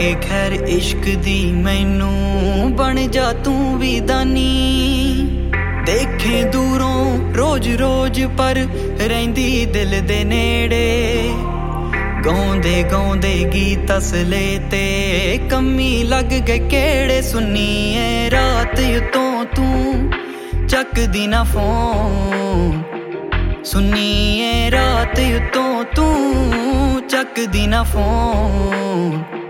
के खैर इश्क दी मैनू बन जा तू भी दानी देखे दूरों रोज रोज पर रहिंदी दिल दे नेड़े गाउंदे गाउंदे गीत असले ते कमी लग गए केड़े सुनिए रात युतों तू चकदी ना फोन सुनिए रात युतों तू चकदी ना फोन